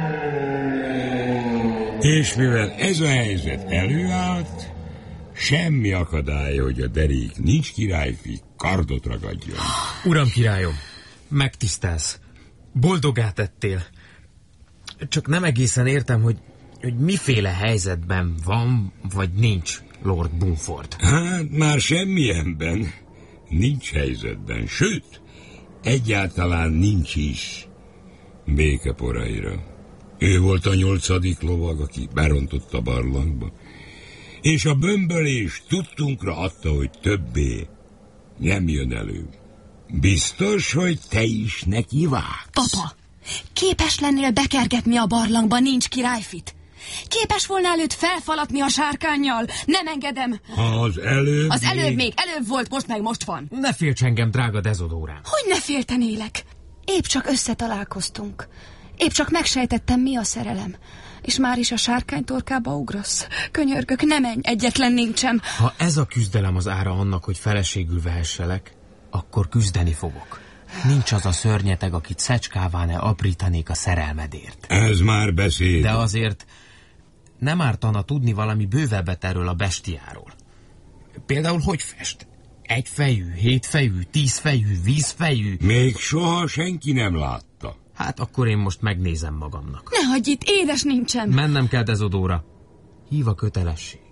És mivel ez a helyzet előállt, semmi akadálya, hogy a derék nincs királyfi, kardot ragadjon. Uram királyom, megtisztelsz. Boldogá tettél. Csak nem egészen értem, hogy, hogy miféle helyzetben van, vagy nincs Lord Bumford. Hát már semmilyenben. Nincs helyzetben. Sőt, egyáltalán nincs is békeporaira. Ő volt a nyolcadik lovag, aki berontott a barlangba. És a bömbölés tudtunkra adta, hogy többé nem jön elő. Biztos, hogy te is neki vágsz? Papa, képes lennél bekergetni a barlangba, nincs királyfit? Képes volnál őt felfalatni a sárkánnyal? Nem engedem. Az előbb... Az előbb még, előbb volt, most meg most van. Ne félts engem, drága Dezodórám. Hogy ne féltenélek? Épp csak összetalálkoztunk. Épp csak megsejtettem, mi a szerelem. És már is a sárkány torkába ugrasz. Könyörgök, ne menj, egyetlen nincsem. Ha ez a küzdelem az ára annak, hogy feleségül vehesselek, akkor küzdeni fogok. Nincs az a szörnyeteg, akit szecskává ne aprítanék a szerelmedért. Ez már beszéd. De azért nem ártana tudni valami bővebbet erről a bestiáról. Például hogy fest? Egyfejű, hétfejű, tízfejű, vízfejű? Még soha senki nem látta. Hát akkor én most megnézem magamnak. Ne hagyj itt, édes nincsem. Mennem kell, Dezodóra. Hív a kötelesség.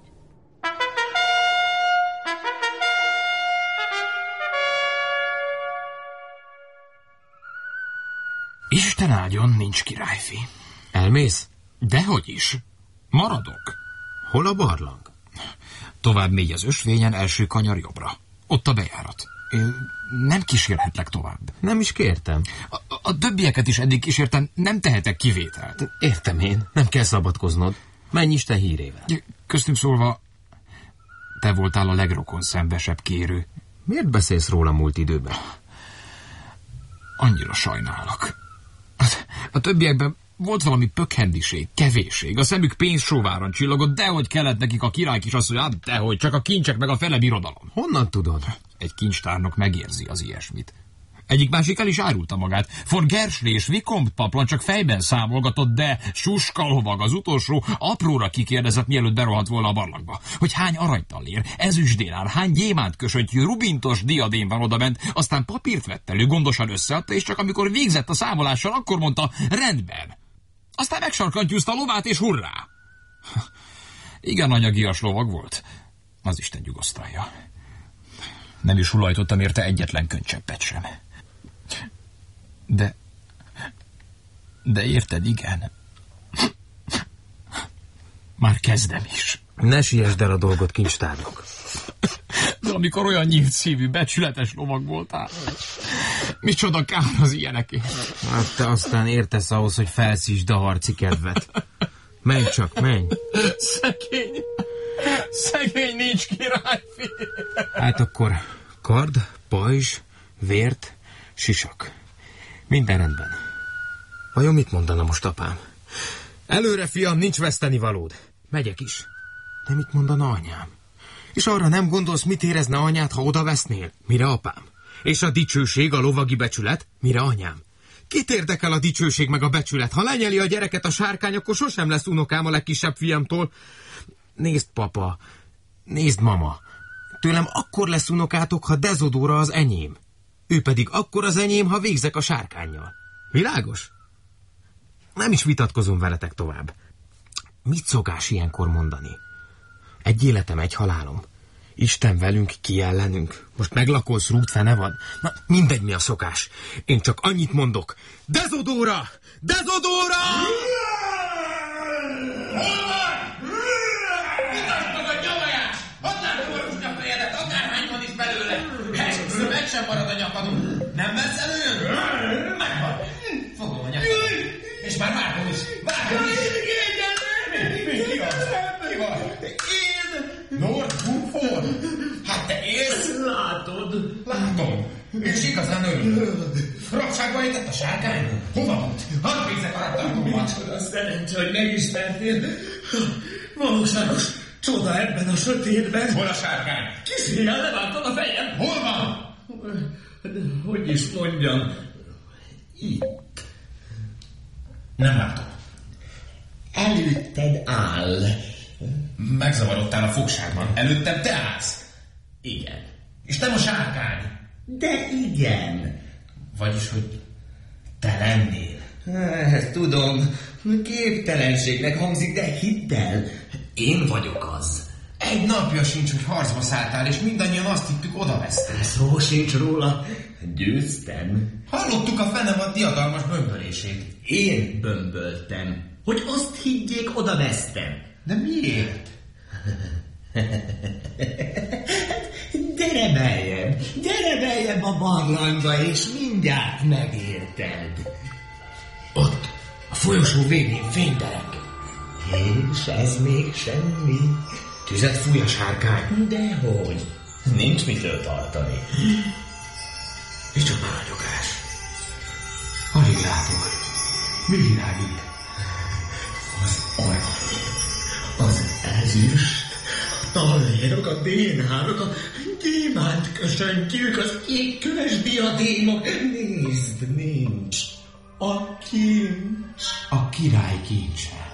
Isten áldjon, nincs királyfi. Elmész? Dehogy is. Maradok. Hol a barlang? Tovább mégy az ösvényen, első kanyar jobbra. Ott a bejárat. Én nem kísérhetlek tovább. Nem is kértem. A, a többieket is eddig kísértem, nem tehetek kivételt. Értem én, nem kell szabadkoznod. Menj Isten hírével. Köztünk szólva, te voltál a legrokon szembesebb kérő. Miért beszélsz róla múlt időben? Annyira sajnálok. A többiekben volt valami pökhendiség, kevésség. A szemük pénzsóváron csillogott, dehogy kellett nekik a király kisasszony, hát dehogy, csak a kincsek meg a fele birodalom. Honnan tudod? Egy kincstárnok megérzi az ilyesmit. Egyik másik el is árulta magát. For Gersley és Vicomte paplan csak fejben számolgatott, de Suska lovag az utolsó apróra kikérdezett, mielőtt berohant volna a barlangba. Hogy hány aranytallér, ezüstdinár, hány gyémánt kösöntjű, rubintos diadém van odabent, aztán papírt vett elő, gondosan összeadta, és csak amikor végzett a számolással, akkor mondta, rendben. Aztán megsarkantyúzta a lovát, és hurrá! Igen anyagias lovag volt. Az Isten nyugosztalja. Nem is hulajtottam érte egyetlen könycseppet sem. De... De érted, igen. Már kezdem is. Ne siessd el a dolgot, kincstárnok. De amikor olyan nyílt szívű, becsületes lovag voltál, micsoda kár az ilyenekért. Hát te aztán értesz ahhoz, hogy felszítsd a harci kedvet. Menj csak, menj. Szegény. Szegény nincs királyfi. Hát akkor kard, pajzs, vért, sisak. Minden rendben. Vajon mit mondana most apám? Előre, fiam, nincs vesztenivalód. Megyek is. De mit mondana anyám? És arra nem gondolsz, mit érezne anyád, ha oda vesznél? Mire apám? És a dicsőség, a lovagi becsület? Mire anyám? Kit érdekel a dicsőség meg a becsület? Ha lenyeli a gyereket a sárkány, akkor sosem lesz unokám a legkisebb fiamtól. Nézd, papa, nézd, mama. Tőlem akkor lesz unokátok, ha Dezodóra az enyém. Ő pedig akkor az enyém, ha végzek a sárkánnyal. Világos? Nem is vitatkozom veletek tovább. Mit szokás ilyenkor mondani? Egy életem, egy halálom. Isten velünk, ki ellenünk. Most meglakolsz, rúgt fene van. Na, mindegy, mi a szokás. Én csak annyit mondok. Dezodóra! Dezodóra! Hol van? Mutasd meg a nyavajás! Add látom a rúzsnyafejedet, akárhány van is belőle! Egy, meg sem marad a nyakadon. Nem mersz előn? Megvan. Fogom a nyakadon. És már vágom is. Vágom is. Ki van? Ki van? Én! Lord Buford! Hát te élsz? Látod? Látom. És igazán örülök. Rabságba ejtett a sárkány? Hova volt? Hadd végzek a raptartómat. A szerencsé, hogy megismertél. Valóságos csoda ebben a sötétben. Hol a sárkány? Kiszéjjel levágtad a fejem. Hol van? Hogy is mondjam? Itt. Nem látom. Előtted áll. Megzavarodtál a fogságban. Előttem te állsz. Igen. És nem a sárkány. De igen. Vagyis, hogy te lennél. Hát, tudom, képtelenségnek hangzik, de hidd el, én vagyok az. Egy napja sincs, hogy harcba szálltál, és mindannyian azt hittük, odavesztél. Szó sincs róla. Győztem. Hallottuk a fenevad diadalmas bömbölését. Én bömböltem, hogy azt higgyék, odavesztem. De miért? Gyere beljebb, gyere beljebb a barlangba, és mindjárt megérted. Ott, a folyosó végén fényterek. És ez még semmi. Tüzet fúj a sárkány. Dehogy. Nincs mitől tartani. Micsoda ragyogás. Alig látok. Mi világít? Az arany, az ezüst, a tallérok, a dénárok, a gyémánt kösöntyűk, az égköves diadémok. Nézd, nincs. A kincs. A király kincse.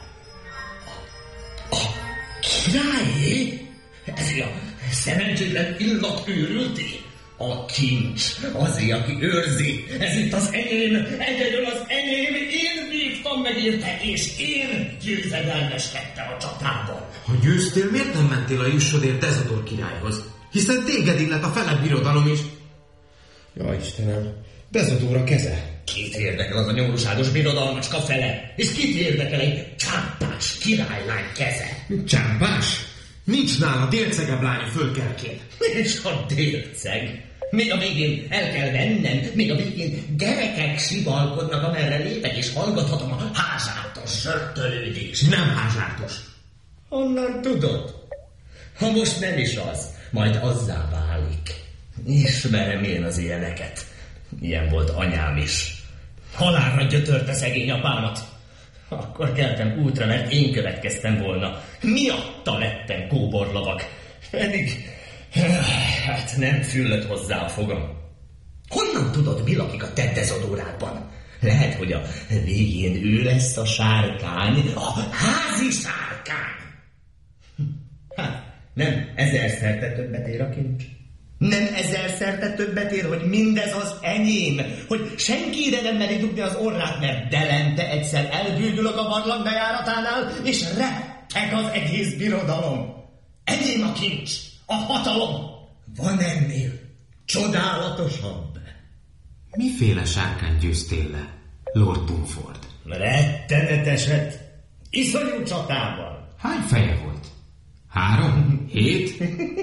A királyé? Ez a szerencsétlen illatőrülté? A kincs, azért, aki őrzi. Ez itt az enyém, egyedül az enyém. Én vívtam meg érte, és én győzedelmeskedtem a csatában. Ha győztél, miért nem mentél a jussodért Dezodor királyhoz? Hiszen téged illet a fele birodalom is. Ja, Istenem, Dezodor a keze. Kit érdekel az a nyomorúságos birodalmaska fele? És kit érdekel egy csámpás királylány keze? Csámpás? Nincs nála délcegebb lánya fölkelkén. És a délceg? Még a végén el kell vennem, még a végén gyerekek sivalkodnak, amerre lépek, és hallgathatom a házártos zsörtölődést. Nem házártos. Honnan tudod? Ha most nem is az, majd azzá válik. Ismerem én az ilyeneket. Ilyen volt anyám is. Halálra gyötörte szegény apámat. Akkor keltem útra, mert én következtem volna. Miatta lettem kóborlavak. Pedig, hát nem füllött hozzá a fogam. Honnan tudod, mi lakik a te Dezodorádban? Lehet, hogy a végén ő lesz a sárkány, a házi sárkány. Hát, nem ezerszer többet ér a kincs. Nem ezerszer többet ér, hogy mindez az enyém, hogy senki ide nem meri dugni az orrát, mert delente egyszer elbűdülök a barlang bejáratánál, és retteg az egész birodalom. Enyém a kincs, a hatalom. Van ennél csodálatosabb. Miféle sárkány győztél le, Lord Buford? Retteneteset, iszonyú csatában. Hány feje volt? Három? Hét?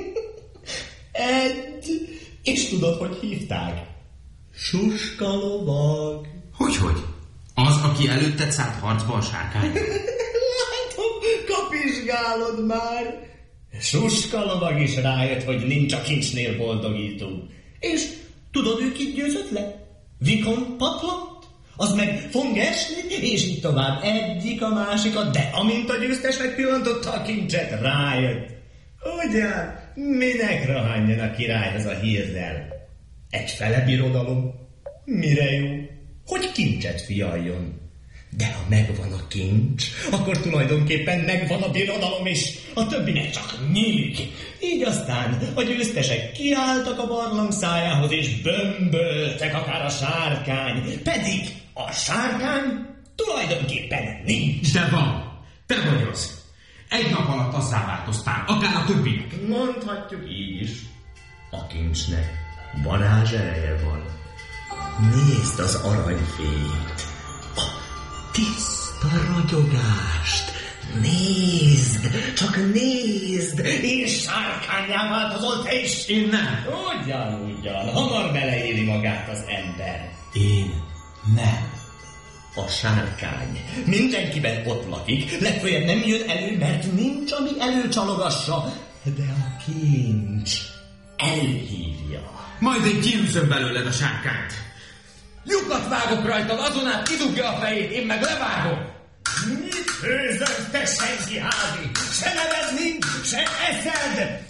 Egy, és tudod, hogy hívták? Suska lovag. Hogyhogy? Az, aki előtted szállt harcba a sárkány? Látom, kapizsgálod már. Suska lovag is rájött, hogy nincs a kincsnél boldogító. És tudod, ő kit győzött le? Vikon Patlant? Az meg Fongesni, és így tovább egyik a másikat, de amint a győztes megpillantotta a kincset, rájött. Ugyan, minek rohanjon a királyhoz a hírrel? Egy fele birodalom? Mire jó? Hogy kincset fialjon. De ha megvan a kincs, akkor tulajdonképpen megvan a birodalom is. A többinek csak nyílik. Így aztán a győztesek kiálltak a barlang szájához, és bömböltek akár a sárkány. Pedig a sárkány tulajdonképpen nincs. De van. Te vagy az. Egy nap alatt azzá változtál, akár a többiek. Mondhatjuk így is. A kincsnek varázs ereje van. Nézd az aranyfényt, a tiszta ragyogást. Nézd, csak nézd, én sárkánnyá változol, te is. Én nem. Ugyan, ugyan, hamar beleéli magát az ember. Én nem. A sárkány mindenkiben ott lakik, legfeljebb nem jön elő, mert nincs, ami előcsalogassa, de a kincs előhívja. Majd én kiűzöm belőled a sárkányt. Lyukat vágok rajtad, azon át kidugja a fejét, én meg levágom. Mit főzöl, te senki házi? Se neved nincs, se eszed!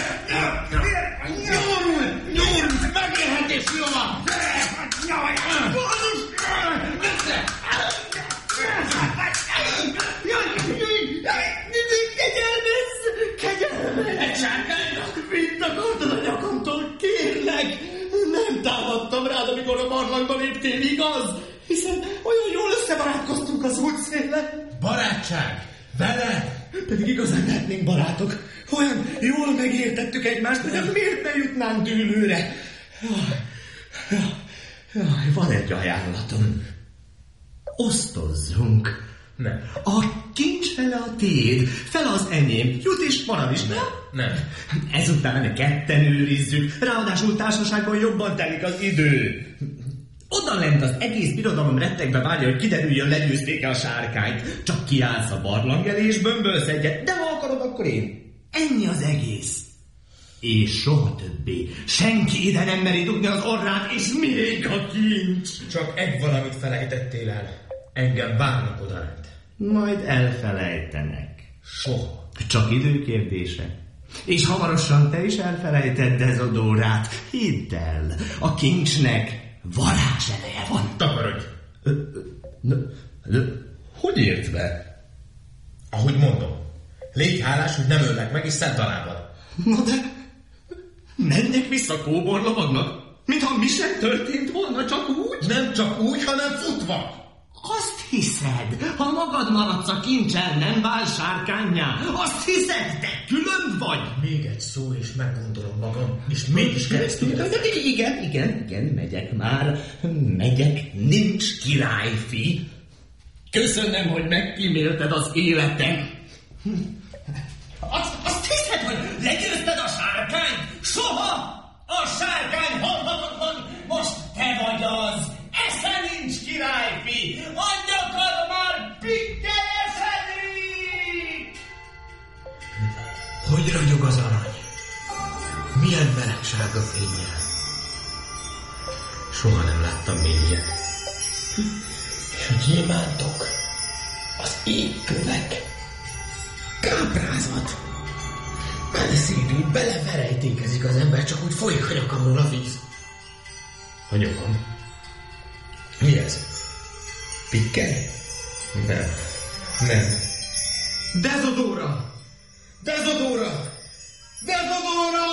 Nyomul! Nyomul! Megélhetés jól! Kegyelmez! Kegyelmez! Egy sárkánynak? Mit akartad a nyakamtól? Kérlek! Nem támadtam rád, amikor a barlangba léptél, igaz? Hiszen olyan jól összebarátkoztunk az útszélen. Barátság? Veled? Pedig igazán lehetnénk barátok. Olyan jól megértettük egymást, hogy miért ne jutnánk dűlőre. Van egy ajánlatom. Osztozzunk. Nem. A kincs fele a tiéd, fele az enyém. Jut is, marad is, nem? Nem. Ezután ketten őrizzük, ráadásul társaságban jobban telik az idő. Oda lent az egész birodalom rettegbe várja, hogy kiderüljön, legyőzték-e a sárkányt. Csak kiállsz a barlang elé és bömbölsz egyet, de ha akarod, akkor én. Ennyi az egész. És soha többé. Senki ide nem meri dugni az orrát, és még a kincs. Csak egy valamit felejtettél el. Engem várnak odalent. Majd elfelejtenek. Soha. Csak időkérdése. És hamarosan te is elfelejted Dezodórát. Hidd el, a kincsnek varázs ereje van. Takarodj! Hogy ért be? Ahogy mondom. Légy hálás, hogy nem öllek meg, és szent alábbad. Na de menjek vissza kóborlovagnak, mintha mi sem történt volna, csak úgy? Nem csak úgy, hanem futva. Azt hiszed, ha magad maradsz a kincsel, nem vál sárkánnyá? Azt hiszed, de különb vagy? Még egy szó, és meggondolom magam, és mégis keresztül. Igen, igen, igen, megyek már. Megyek, nincs királyfi. Köszönöm, hogy megkímélted az életem. Azt, azt hiszed, hogy legyőzted a sárkányt? Soha! A sárkány halhatatlan, most te vagy az. Esze nincs, királyfi! A nyakad már pikkelyesedik! Hogy ragyog az arany? Milyen meleg-sárga fénnyel? Soha nem láttam még ilyet. És a gyémántok, az égkövek, káprázat. Beleszívít, beleverejtékezik az ember, csak úgy folyik a nyakamról a víz. A nyakam? Mi ez? Pikkely? Nem. Nem. Dezodóra! Dezodóra! Dezodóra!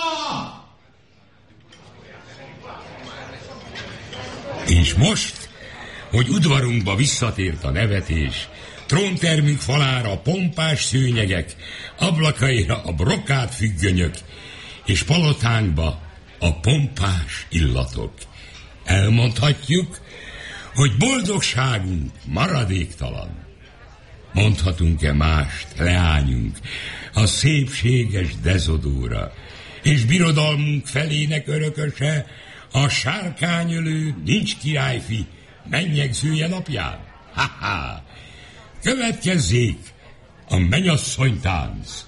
És most, hogy udvarunkba visszatért a nevetés, tróntermünk falára a pompás szőnyegek, ablakaira a brokát függönyök, és palotánkba a pompás illatok. Elmondhatjuk, hogy boldogságunk maradéktalan. Mondhatunk-e mást, leányunk, a szépséges Dezodóra, és birodalmunk felének örököse, a sárkányölő nincs királyfi, mennyegzője napján? Ha-ha! Következzék a mennyasszonytánc.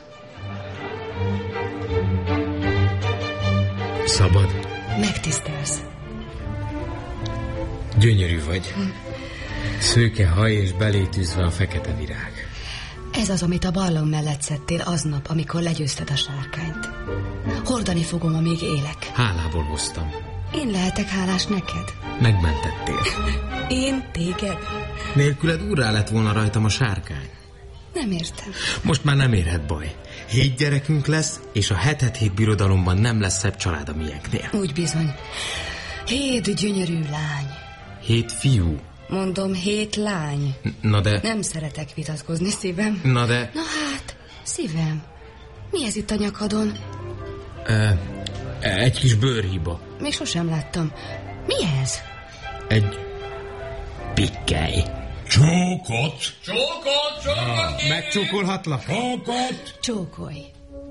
Szabad? Megtisztelsz. Gyönyörű vagy. Szőke haj és belétűzve a fekete virág. Ez az, amit a barlang mellett szedtél aznap, amikor legyőzted a sárkányt. Hordani fogom, amíg élek. Hálából hoztam. Én lehetek hálás neked? Megmentettél. Én téged? Nélküled úrrá lett volna rajtam a sárkány. Nem értem. Most már nem érhet baj. Hét gyerekünk lesz, és a hetet hét birodalomban nem lesz szebb család a miénknél. Úgy bizony. Hét gyönyörű lány. Hét fiú. Mondom, hét lány. Na de... Nem szeretek vitatkozni, szívem. Na de... Na hát, Szívem, mi ez itt a nyakadon? E, egy kis bőrhiba. Még sosem láttam. Mi ez? Egy pikkely. Csókot! Csókot, csókot! Ah, megcsókolhatlak? Csókot! Csókolj.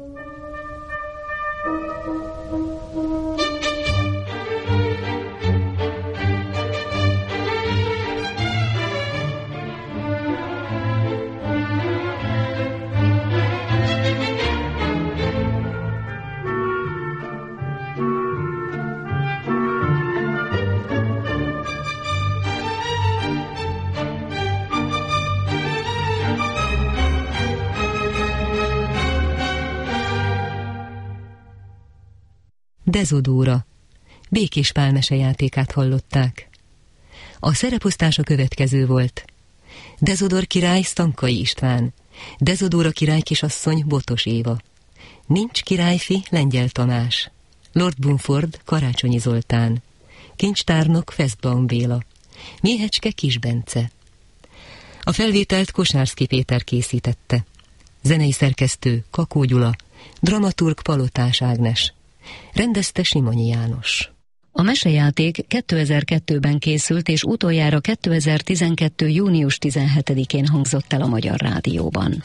Dezodóra. Békés Pál mesejátékát hallották. A szereposztás a következő volt. Dezodor király Stankai István, Dezodóra király kisasszony Botos Éva, Nincs királyfi Lengyel Tamás, Lord Bunford Karácsonyi Zoltán, Kincstárnok Fesztbaum Béla, Méhecske Kis Bence. A felvételt Kosárszky Péter készítette. Zenei szerkesztő Kakó Gyula, dramaturg Palotás Ágnes. Rendezte Simonyi János. A mesejáték kétezer-kettőben készült, és utoljára kétezer-tizenkettő. június tizenhetedikén hangzott el a Magyar Rádióban.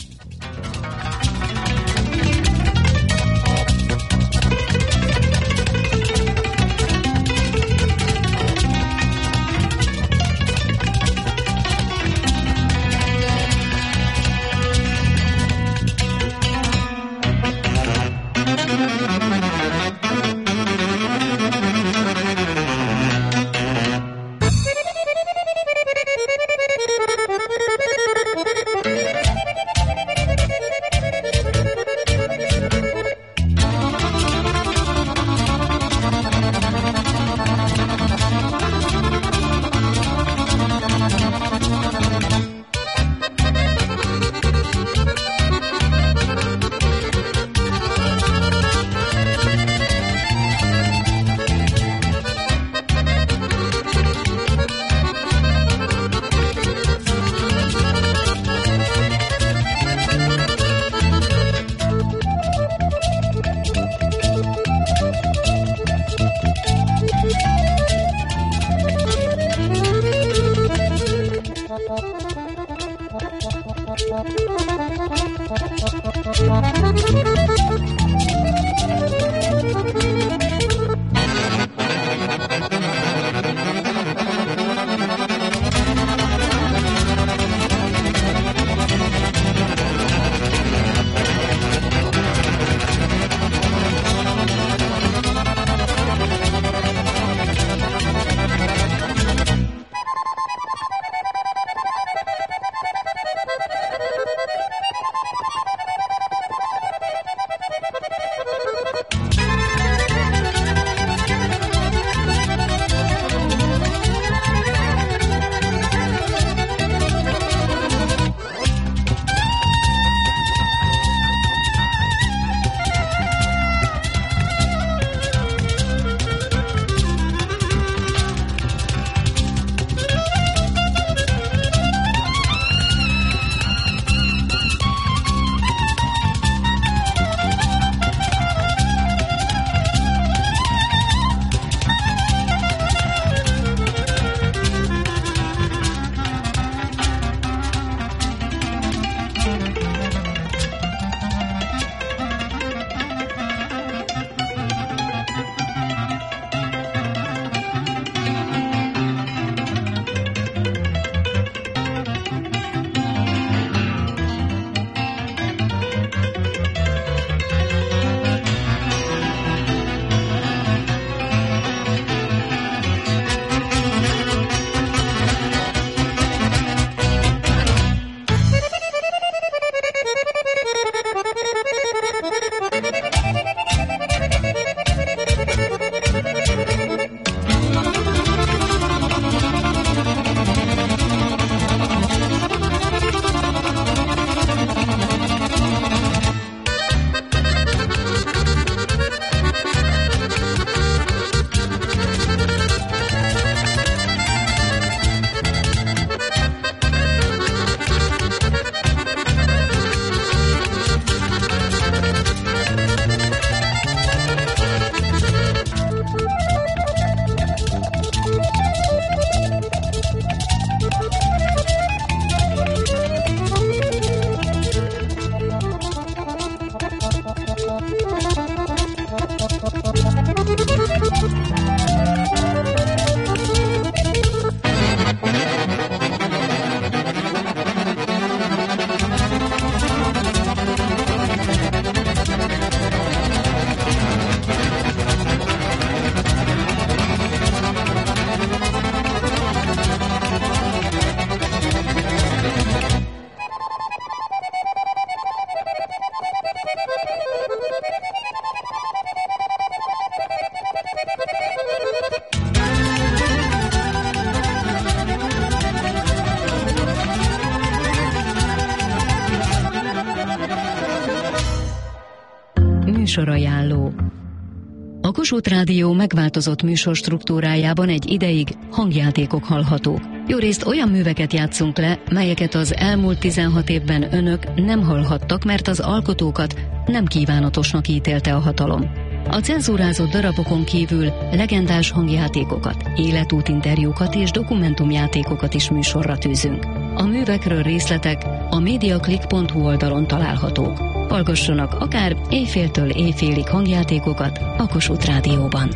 Műsorajánló. A Kossuth Rádió megváltozott műsorstruktúrájában egy ideig hangjátékok hallhatók. Jó részt olyan műveket játszunk le, melyeket az elmúlt tizenhat évben önök nem hallhattak, mert az alkotókat nem kívánatosnak ítélte a hatalom. A cenzúrázott darabokon kívül legendás hangjátékokat, életútinterjúkat és dokumentumjátékokat is műsorra tűzünk. A művekről részletek a mediaclick pont hu oldalon találhatók. Hallgassanak akár éjféltől éjfélig hangjátékokat a Kossuth Rádióban.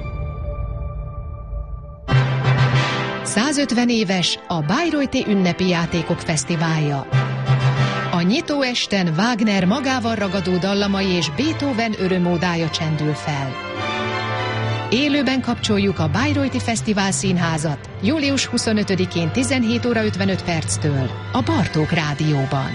százötven éves a Bayreuther Ünnepi Játékok Fesztiválja. A nyitó esten Wagner magával ragadó dallamai és Beethoven örömódája csendül fel. Élőben kapcsoljuk a Bayreuther Fesztivál Színházat július huszonötödikén tizenhét óra ötvenöt perctől a Bartók Rádióban.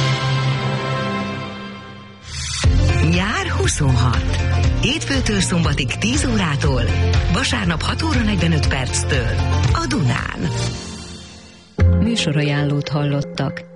Nyár huszonhat. Hétfőtől szombatig tíz órától, vasárnap hat óra negyvenöt perctől a Dunán. Műsorajánlót hallottak.